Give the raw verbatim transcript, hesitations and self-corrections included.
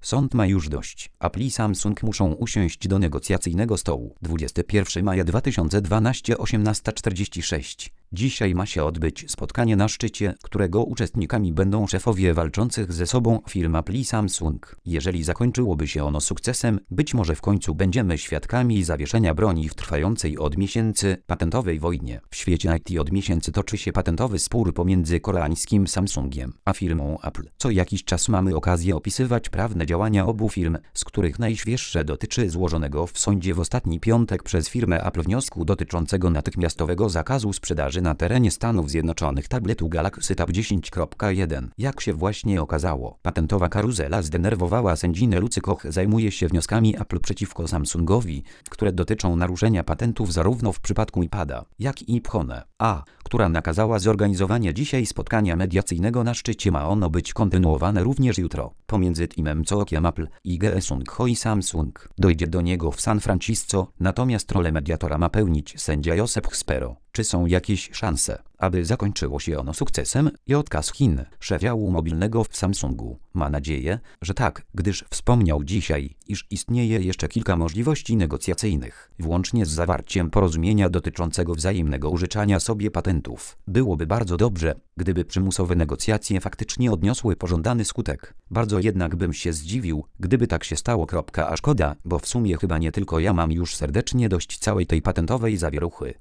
Sąd ma już dość. Apple i Samsung muszą usiąść do negocjacyjnego stołu. dwudziestego pierwszego maja dwa tysiące dwunastego, osiemnasta czterdzieści sześć. Dzisiaj ma się odbyć spotkanie na szczycie, którego uczestnikami będą szefowie walczących ze sobą firm Apple i Samsung. Jeżeli zakończyłoby się ono sukcesem, być może w końcu będziemy świadkami zawieszenia broni w trwającej od miesięcy patentowej wojnie. W świecie I T od miesięcy toczy się patentowy spór pomiędzy koreańskim Samsungiem a firmą Apple. Co jakiś czas mamy okazję opisywać prawne działania obu firm, z których najświeższe dotyczy złożonego w sądzie w ostatni piątek przez firmę Apple wniosku dotyczącego natychmiastowego zakazu sprzedaży na terenie Stanów Zjednoczonych tabletu Galaxy Tab dziesięć kropka jeden. Jak się właśnie okazało, patentowa karuzela zdenerwowała sędzinę Lucy Koch. Zajmuje się wnioskami Apple przeciwko Samsungowi, które dotyczą naruszenia patentów zarówno w przypadku iPada, jak i iPhone'a, a która nakazała zorganizowanie dzisiaj spotkania mediacyjnego na szczycie. Ma ono być kontynuowane również jutro. Pomiędzy teamem Cookiem Apple i Samsung Ho i Samsung. Dojdzie do niego w San Francisco, natomiast rolę mediatora ma pełnić sędzia Joseph Spero. Czy są jakieś szanse, aby zakończyło się ono sukcesem? J K z Chin, szef działu mobilnego w Samsungu, ma nadzieję, że tak, gdyż wspomniał dzisiaj, iż istnieje jeszcze kilka możliwości negocjacyjnych, włącznie z zawarciem porozumienia dotyczącego wzajemnego użyczania sobie patentów. Byłoby bardzo dobrze, gdyby przymusowe negocjacje faktycznie odniosły pożądany skutek. Bardzo jednak bym się zdziwił, gdyby tak się stało. A szkoda, bo w sumie chyba nie tylko ja mam już serdecznie dość całej tej patentowej zawieruchy.